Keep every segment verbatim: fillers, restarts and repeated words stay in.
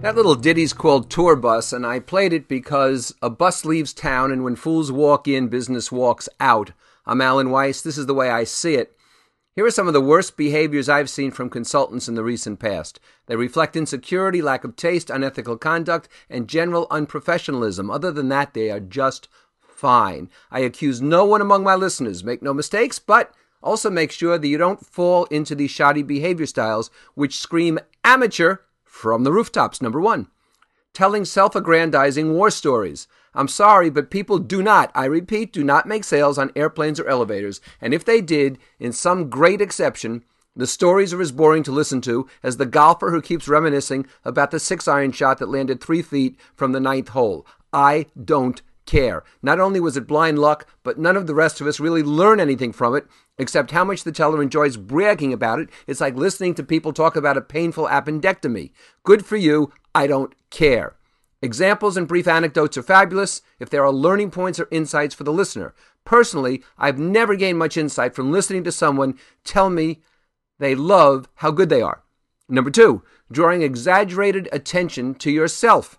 That little ditty's called Tour Bus, and I played it because a bus leaves town, and when fools walk in, business walks out. I'm Alan Weiss. This is the way I see it. Here are some of the worst behaviors I've seen from consultants in the recent past. They reflect insecurity, lack of taste, unethical conduct, and general unprofessionalism. Other than that, they are just fine. I accuse no one among my listeners. Make no mistakes, but also make sure that you don't fall into these shoddy behavior styles which scream amateur from the rooftops. Number one, telling self-aggrandizing war stories. I'm sorry, but people do not, I repeat, do not make sales on airplanes or elevators. And if they did, in some great exception, the stories are as boring to listen to as the golfer who keeps reminiscing about the six-iron shot that landed three feet from the ninth hole. I don't care. Not only was it blind luck, but none of the rest of us really learn anything from it, except how much the teller enjoys bragging about it. It's like listening to people talk about a painful appendectomy. Good for you. I don't care. Examples and brief anecdotes are fabulous if there are learning points or insights for the listener. Personally, I've never gained much insight from listening to someone tell me they love how good they are. Number two, drawing exaggerated attention to yourself.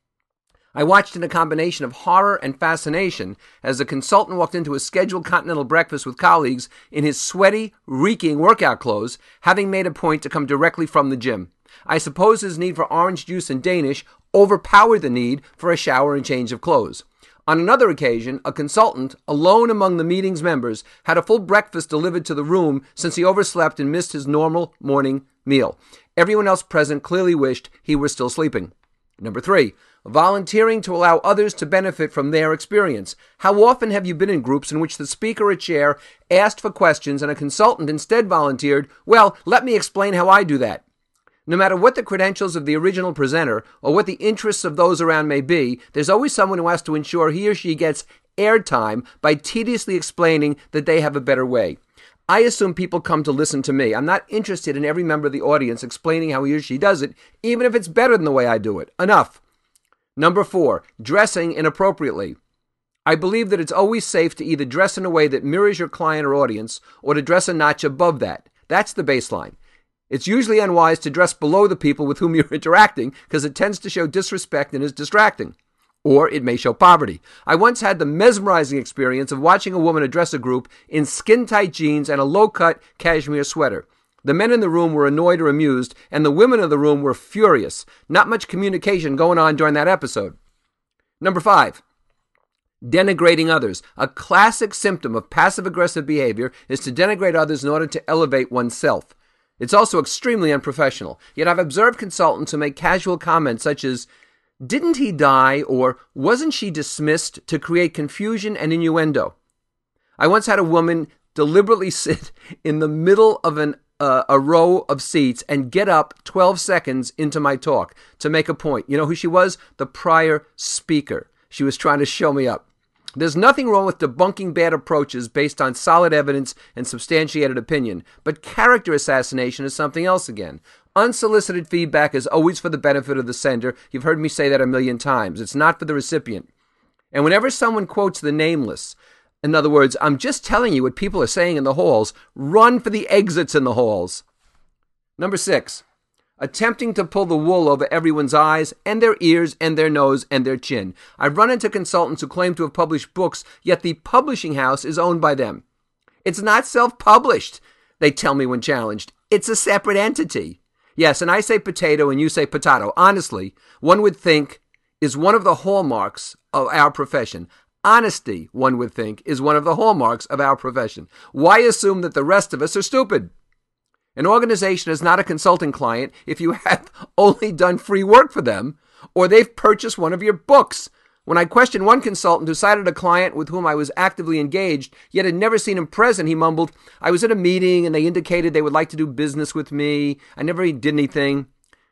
I watched in a combination of horror and fascination as a consultant walked into a scheduled continental breakfast with colleagues in his sweaty, reeking workout clothes, having made a point to come directly from the gym. I suppose his need for orange juice and Danish overpowered the need for a shower and change of clothes. On another occasion, a consultant, alone among the meeting's members, had a full breakfast delivered to the room since he overslept and missed his normal morning meal. Everyone else present clearly wished he were still sleeping. Number three, volunteering to allow others to benefit from their experience. How often have you been in groups in which the speaker or chair asked for questions and a consultant instead volunteered, well, let me explain how I do that? No matter what the credentials of the original presenter or what the interests of those around may be, there's always someone who has to ensure he or she gets airtime by tediously explaining that they have a better way. I assume people come to listen to me. I'm not interested in every member of the audience explaining how he or she does it, even if it's better than the way I do it. Enough. Number four, dressing inappropriately. I believe that it's always safe to either dress in a way that mirrors your client or audience or to dress a notch above that. That's the baseline. It's usually unwise to dress below the people with whom you're interacting because it tends to show disrespect and is distracting. Or it may show poverty. I once had the mesmerizing experience of watching a woman address a group in skin-tight jeans and a low-cut cashmere sweater. The men in the room were annoyed or amused, and the women in the room were furious. Not much communication going on during that episode. Number five, denigrating others. A classic symptom of passive-aggressive behavior is to denigrate others in order to elevate oneself. It's also extremely unprofessional. Yet I've observed consultants who make casual comments such as, "Didn't he die?" or "Wasn't she dismissed?" to create confusion and innuendo. I once had a woman deliberately sit in the middle of an uh, a row of seats and get up twelve seconds into my talk to make a point. You know who she was? The prior speaker. She was trying to show me up. There's nothing wrong with debunking bad approaches based on solid evidence and substantiated opinion, but character assassination is something else again. Unsolicited feedback is always for the benefit of the sender. You've heard me say that a million times. It's not for the recipient. And whenever someone quotes the nameless, in other words, I'm just telling you what people are saying in the halls, run for the exits in the halls. Number six, attempting to pull the wool over everyone's eyes and their ears and their nose and their chin. I've run into consultants who claim to have published books, yet the publishing house is owned by them. It's not self-published, they tell me when challenged. It's a separate entity. Yes, and I say potato and you say potato. Honestly, one would think is one of the hallmarks of our profession. Honesty, one would think, is one of the hallmarks of our profession. Why assume that the rest of us are stupid? An organization is not a consulting client if you have only done free work for them or they've purchased one of your books. When I questioned one consultant who cited a client with whom I was actively engaged, yet had never seen him present, he mumbled, "I was at a meeting and they indicated they would like to do business with me. I never did anything."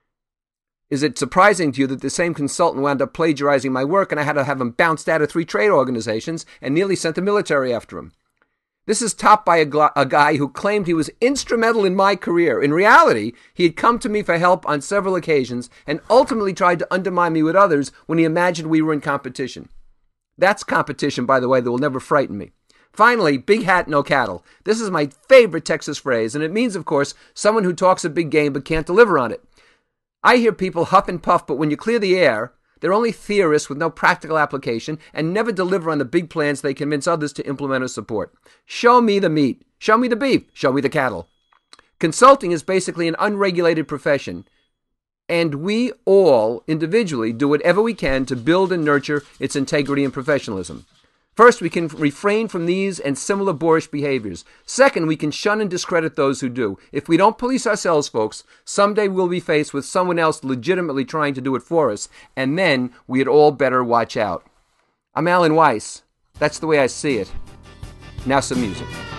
Is it surprising to you that the same consultant wound up plagiarizing my work and I had to have him bounced out of three trade organizations and nearly sent the military after him? This is topped by a, gl- a guy who claimed he was instrumental in my career. In reality, he had come to me for help on several occasions and ultimately tried to undermine me with others when he imagined we were in competition. That's competition, by the way, that will never frighten me. Finally, big hat, no cattle. This is my favorite Texas phrase, and it means, of course, someone who talks a big game but can't deliver on it. I hear people huff and puff, but when you clear the air, they're only theorists with no practical application and never deliver on the big plans they convince others to implement or support. Show me the meat. Show me the beef. Show me the cattle. Consulting is basically an unregulated profession, and we all individually do whatever we can to build and nurture its integrity and professionalism. First, we can refrain from these and similar boorish behaviors. Second, we can shun and discredit those who do. If we don't police ourselves, folks, someday we'll be faced with someone else legitimately trying to do it for us, and then we had all better watch out. I'm Alan Weiss. That's the way I see it. Now some music.